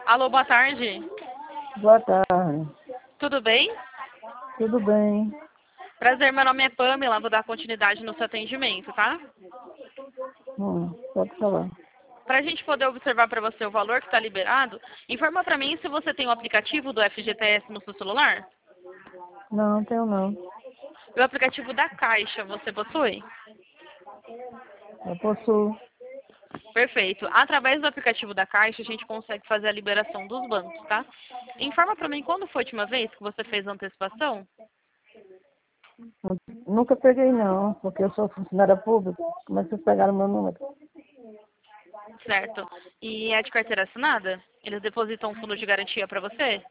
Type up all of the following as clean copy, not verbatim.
Alô, boa tarde. Boa tarde. Tudo bem? Tudo bem? Prazer, meu nome é Pamela. Vou dar continuidade no seu atendimento, tá? Pode falar. Para a gente poder observar para você o valor que está liberado, informa para mim se você tem o aplicativo do FGTS no seu celular. Não, tenho não. E o aplicativo da Caixa, você possui? Eu possuo. Perfeito. Através do aplicativo da Caixa, a gente consegue fazer a liberação dos bancos, tá? Informa para mim quando foi a última vez que você fez a antecipação? Nunca peguei não, porque eu sou funcionária pública. Como é que vocês pegaram meu número? Certo. E é de carteira assinada? Eles depositam um fundo de garantia para você?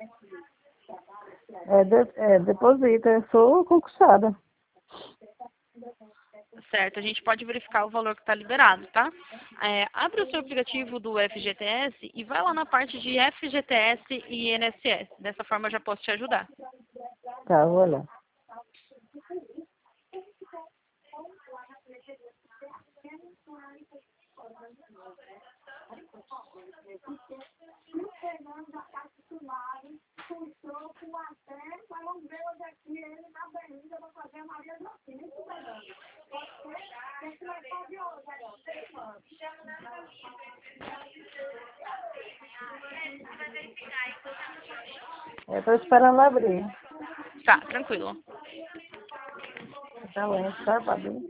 Deposita, eu sou concursada. Certo, a gente pode verificar o valor que está liberado, tá? Abre o seu aplicativo do FGTS e vai lá na parte de FGTS e INSS. Dessa forma eu já posso te ajudar. Tá, vou lá. Eu tô esperando abrir. Tá, tranquilo. Tá lento, tá, pra abrir?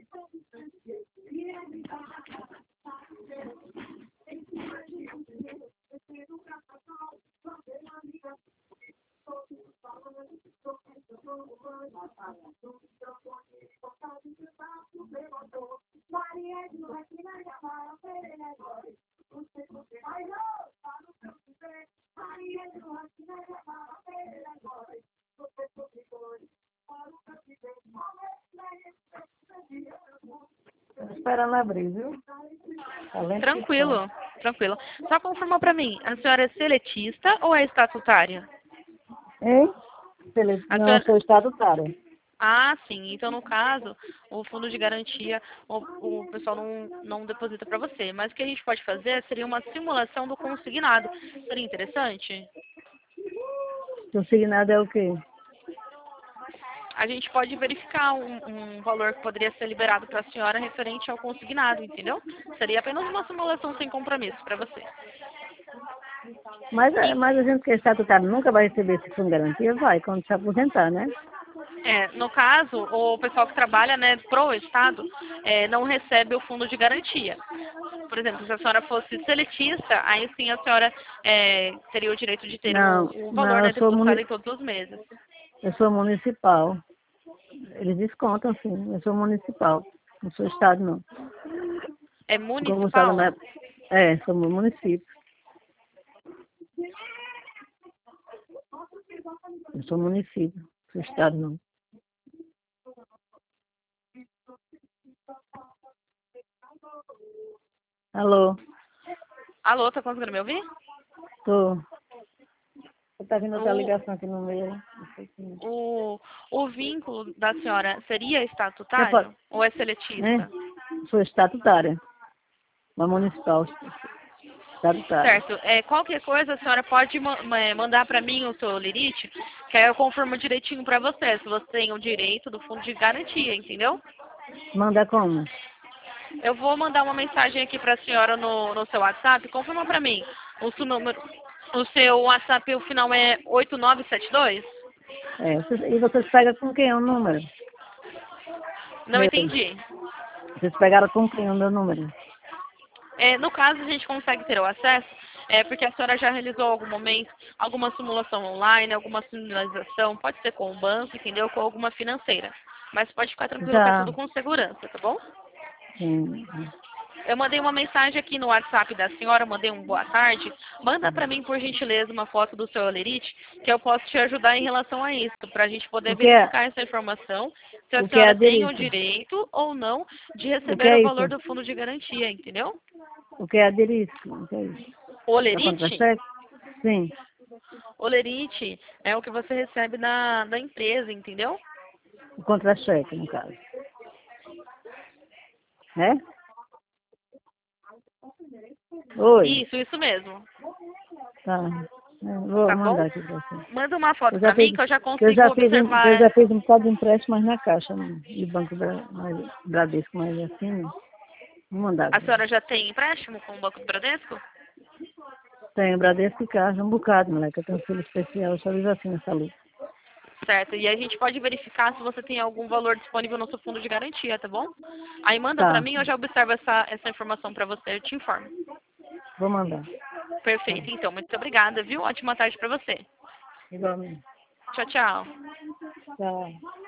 Tô esperando abrir, viu? Tá lento. Tranquilo, tranquilo. Só confirma pra mim, a senhora é seletista ou é estatutária? Hein? A Não, eu senhora... sou estatutária. Ah, sim. Então, no caso, o fundo de garantia, o pessoal não deposita para você. Mas o que a gente pode fazer seria uma simulação do consignado. Seria interessante? Consignado é o quê? A gente pode verificar um valor que poderia ser liberado para a senhora referente ao consignado, entendeu? Seria apenas uma simulação sem compromisso para você. Mas a gente que é estatutário nunca vai receber esse fundo de garantia? Vai, quando se aposentar, né? No caso, o pessoal que trabalha, né, pro Estado, não recebe o fundo de garantia. Por exemplo, se a senhora fosse seletista, aí sim a senhora teria o direito de ter o valor, Não, né, depositado em todos os meses. eu sou municipal. Eles descontam, sim. Eu sou municipal. Não sou estado, não. É Concursada municipal? na... sou município. Eu sou município. Sou estado, não. Alô? Alô, tá conseguindo me ouvir? Tô. Tá vindo outra ligação aqui no meio. Não sei se... O vínculo da senhora seria Você pode... estatutário ou é seletista? Sou estatutária. Uma municipal. Estatutária. Certo. Qualquer coisa a senhora pode mandar para mim o seu lerite, que aí eu confirmo direitinho para você, se você tem o direito do fundo de garantia, entendeu? Manda como? Eu vou mandar uma mensagem aqui para a senhora no seu WhatsApp. Confirma para mim. O seu WhatsApp, o final é 8972? E vocês pegam com quem o número? Não entendi. Vocês pegaram com quem o meu número? No caso, a gente consegue ter o acesso, porque a senhora já realizou algum momento alguma simulação online, alguma sinalização, pode ser com o banco, entendeu? Com alguma financeira. Mas pode ficar tranquilo que é Já. tudo com segurança, tá bom? Sim. Eu mandei uma mensagem aqui no WhatsApp da senhora, mandei um boa tarde. Manda para mim, por gentileza, uma foto do seu olerite, que eu posso te ajudar em relação a isso, para a gente poder verificar essa informação, se a O que é senhora tem o aderício? direito ou não de O que receber o é valor isso? do fundo de garantia, entendeu? O que é aderício? O que é isso? O É olerite? contra-cheque? Sim. Olerite é o que você recebe da empresa, entendeu? O contra-cheque, no caso. Né? Oi. Isso mesmo. Tá. Vou tá mandar bom? aqui pra você. Manda uma foto Eu já para mim fiz, que eu já eu consigo já fiz, observar. eu já fiz um bocado de empréstimo, mas na caixa, de Banco Bradesco, mas assim, não. Vou mandar. A senhora já tem empréstimo com o Banco do Bradesco? Tenho Bradesco e Caixa, um bocado, moleque. Eu tenho um filho especial, eu só vivo assim nessa luta. Certo, e a gente pode verificar se você tem algum valor disponível no seu fundo de garantia, tá bom? Aí manda pra Tá, mim, eu já observo essa informação pra você, eu te informo. vou mandar. Perfeito, então, muito obrigada, viu? Ótima tarde pra você. Igualmente. Tchau, tchau. Tchau.